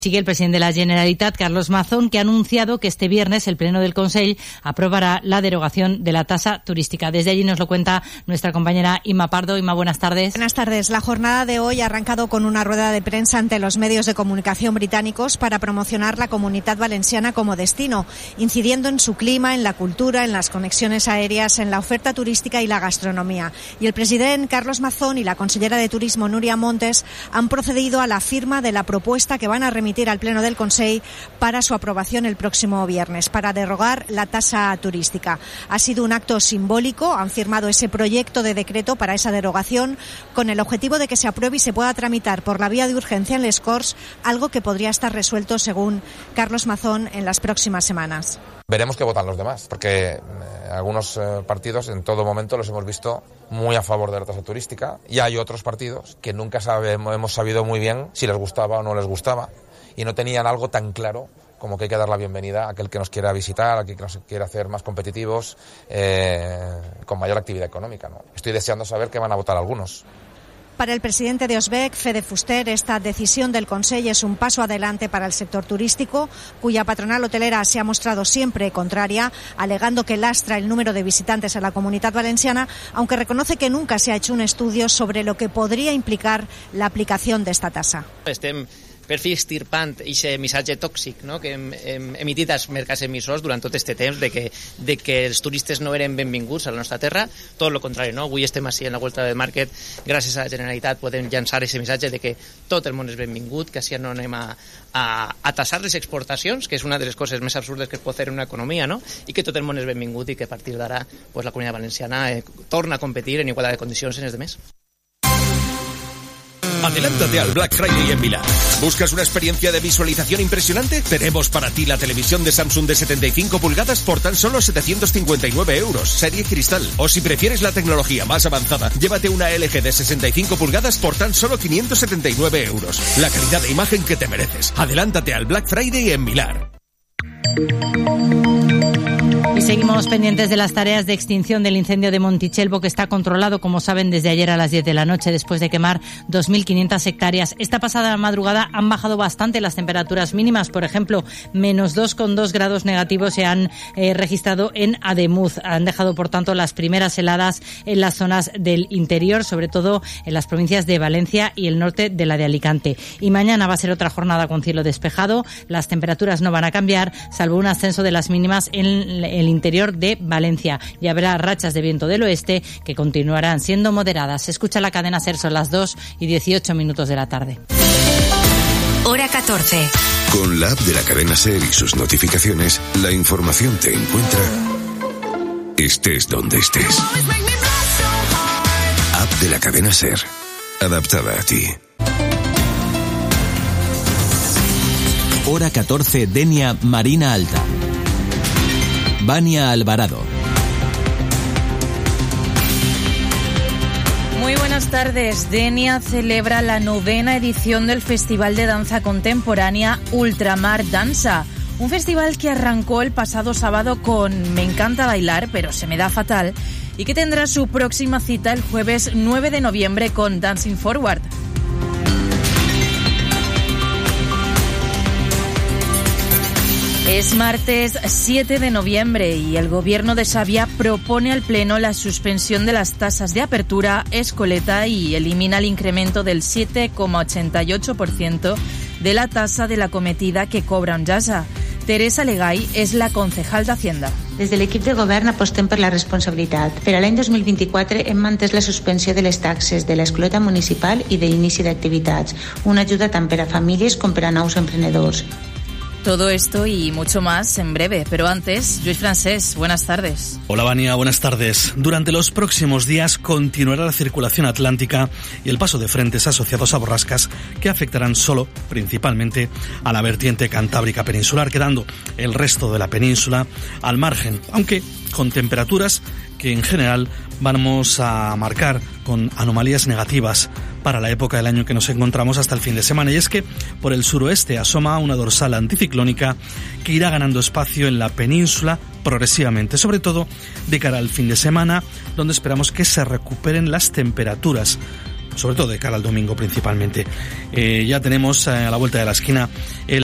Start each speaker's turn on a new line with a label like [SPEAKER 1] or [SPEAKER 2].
[SPEAKER 1] Sigue el presidente de la Generalitat, Carlos Mazón, que ha anunciado que este viernes el Pleno del Consell aprobará la derogación de la tasa turística. Desde allí nos lo cuenta nuestra compañera Inma Pardo. Inma, buenas tardes.
[SPEAKER 2] Buenas tardes. La jornada de hoy ha arrancado con una rueda de prensa ante los medios de comunicación británicos para promocionar la Comunitat Valenciana como destino, incidiendo en su clima, en la cultura, en las conexiones aéreas, en la oferta turística y la gastronomía. Y el presidente Carlos Mazón y la consellera de Turismo Núria Montes han procedido a la firma de la propuesta que van a remitir al Pleno del Consell para su aprobación el próximo viernes, para derogar la tasa turística. Ha sido un acto simbólico, han firmado ese proyecto de decreto para esa derogación con el objetivo de que se apruebe y se pueda tramitar por la vía de urgencia en les Corts, algo que podría estar resuelto, según Carlos Mazón, en las próximas semanas.
[SPEAKER 3] Veremos qué votan los demás, porque algunos partidos en todo momento los hemos visto muy a favor de la tasa turística y hay otros partidos que nunca hemos sabido muy bien si les gustaba o no les gustaba y no tenían algo tan claro como que hay que dar la bienvenida a aquel que nos quiera visitar, a aquel que nos quiera hacer más competitivos, con mayor actividad económica, ¿no? Estoy deseando saber qué van a votar algunos.
[SPEAKER 2] Para el presidente de Osbec, Fede Fuster, esta decisión del Consell es un paso adelante para el sector turístico, cuya patronal hotelera se ha mostrado siempre contraria, alegando que lastra el número de visitantes a la Comunitat Valenciana, aunque reconoce que nunca se ha hecho un estudio sobre lo que podría implicar la aplicación de esta tasa.
[SPEAKER 4] Per fi extirpant aquest missatge tòxic, no?, que hem emitit als mercats emissors durant tot aquest temps de que els turistes no eren benvinguts a la nostra terra, tot el contrari, no? Avui estem així en la Vuelta del Market, gràcies a la Generalitat podem llançar aquest missatge de que tot el món és benvingut, que així no anem a tassar les exportacions, que és una de les coses més absurdes que es pot fer en una economia, no?, i que tot el món és benvingut i que a partir d'ara pues, la Comunitat Valenciana torna a competir en igualdad de condicions en els demés.
[SPEAKER 5] Adelántate al Black Friday en Milán. ¿Buscas una experiencia de visualización impresionante? Tenemos para ti la televisión de Samsung de 75 pulgadas por tan solo 759 euros, serie cristal. O si prefieres la tecnología más avanzada, llévate una LG de 65 pulgadas por tan solo 579 euros. La calidad de imagen que te mereces. Adelántate al Black Friday en Milán.
[SPEAKER 1] Y seguimos pendientes de las tareas de extinción del incendio de Montitxelvo, que está controlado, como saben, desde ayer a las 10 de la noche, después de quemar 2.500 hectáreas. Esta pasada madrugada han bajado bastante las temperaturas mínimas. Por ejemplo, menos 2,2 grados negativos se han registrado en Ademuz. Han dejado, por tanto, las primeras heladas en las zonas del interior, sobre todo en las provincias de Valencia y el norte de la de Alicante. Y mañana va a ser otra jornada con cielo despejado. Las temperaturas no van a cambiar, salvo un ascenso de las mínimas en el interior de Valencia, y habrá rachas de viento del oeste que continuarán siendo moderadas. Se escucha la cadena SER, son las 2:18 de la tarde.
[SPEAKER 6] Hora 14.
[SPEAKER 7] Con la app de la cadena SER y sus notificaciones, la información te encuentra estés donde estés. App de la cadena SER, adaptada a ti.
[SPEAKER 8] Hora 14, Denia, Marina Alta. Vania Alvarado.
[SPEAKER 9] Muy buenas tardes. Denia celebra la 9ª edición del Festival de Danza Contemporánea Ultramar Danza. Un festival que arrancó el pasado sábado con Me encanta bailar, pero se me da fatal, y que tendrá su próxima cita el jueves 9 de noviembre con Dancing Forward. Es martes 7 de noviembre y el Gobierno de Xàbia propone al Pleno la suspensión de las tasas de apertura, escoleta y elimina el incremento del 7,88% de la tasa de la cometida que cobra Onjasa. Teresa Legay és la concejal d'Hacienda.
[SPEAKER 10] Des de l'equip de govern apostem per la responsabilitat. Per a l'any 2024 hem mantès la suspensió de les taxes de l'escoleta municipal i d'inici d'activitats, una ajuda tant per a famílies com per a nous emprenedors.
[SPEAKER 9] Todo esto y mucho más en breve, pero antes, Lluís Francés, buenas tardes.
[SPEAKER 11] Hola Vania, buenas tardes. Durante los próximos días continuará la circulación atlántica y el paso de frentes asociados a borrascas que afectarán solo, principalmente, a la vertiente cantábrica peninsular, quedando el resto de la península al margen, aunque con temperaturas que en general vamos a marcar con anomalías negativas para la época del año que nos encontramos hasta el fin de semana. Y es que por el suroeste asoma una dorsal anticiclónica que irá ganando espacio en la península progresivamente, sobre todo de cara al fin de semana, donde esperamos que se recuperen las temperaturas. sobre todo de cara al domingo principalmente. Ya tenemos a la vuelta de la esquina el